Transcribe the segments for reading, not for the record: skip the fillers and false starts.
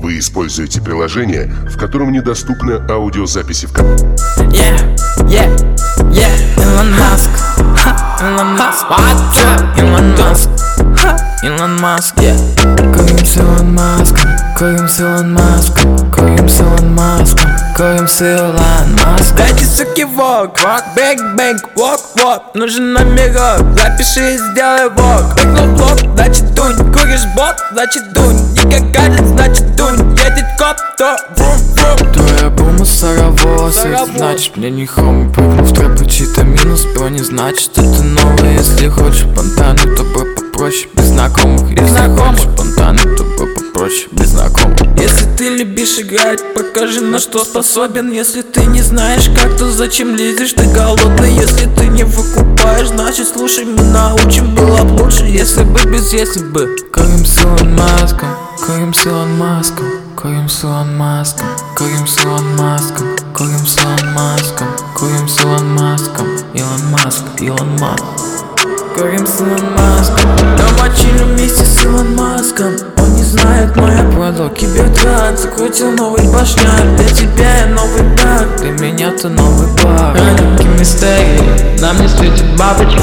Вы используете приложение, в котором недоступны аудиозаписи в Илон Маск, Илон Маск, Илон Маск, Илон Маск, Курим с Илон Маском, курим с Илон Маском, курим с Илон Маском, курим с Илон Маском. Дайте суки вок, бэнг, бэнг, вок, вок. Нужен номерок, запиши и сделай вок. Бэкнул блок, значит дунь, куришь бот, значит дунь. Не гадит, значит дунь, едет коп, то врум-врум. Твоя бума саравоз, значит мне не хом. Прыгнул в трэп, чьи-то минус, не значит это новое. Если хочешь понтаны, то попроще, без знакомых. Если хочешь понтаны, то попроще, без знакомых. Если ты любишь играть, покажи, на что способен. Если ты не знаешь как, то зачем лезешь, ты голодный. Если ты не выкупаешь, значит слушай, мы научим. Было б лучше, если бы без если бы. Курим с Илон Маском, курим с Илон Маском, курим с Илон Маском, курим с Илон Маском, курим с Илон Маском, курим с Илон Маском, Илон Маск, Илон Маск. Курим с Илон Маском, дома чилим вместе с Илон Маском. Он не знает, но я продал кибертрак, закрутил новый башняк. Для тебя я новый брак, для меня-то новый бар. Хроники мистерии, нам не светят бабочки.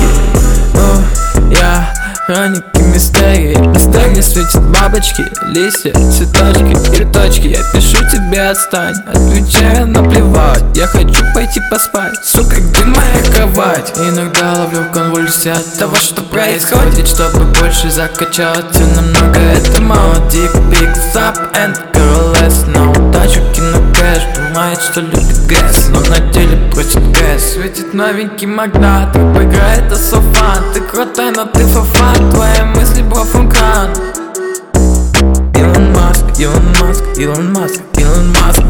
Я хроники мистерии, мистерии светят бабочки, листья, цветочки, цветочки. Я пишу тебе отстань, отвечаю наплевать. Я хочу пойти поспать, сука, где моя кровать? Иногда ловлю конвульсии от того, что происходит. Чтобы больше закачаться намного, это мало. Deep pics up and girl less. На удачу кину кэш, понимает, что любит гэс, но на деле просит гэс. Светит новенький магнат, поиграй, это so fun. Ты крутой, но ты фафан, твои мысли брофункан. Илон Маск, Илон Маск, Илон Маск, Илон Маск.